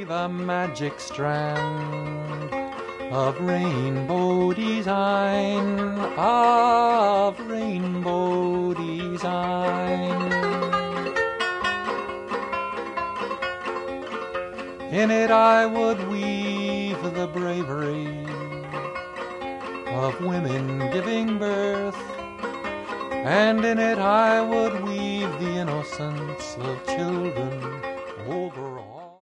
weave a magic strand of rainbow design, of rainbow design. In it I would weave the bravery of women giving birth, and in it I would weave the innocence of children over all.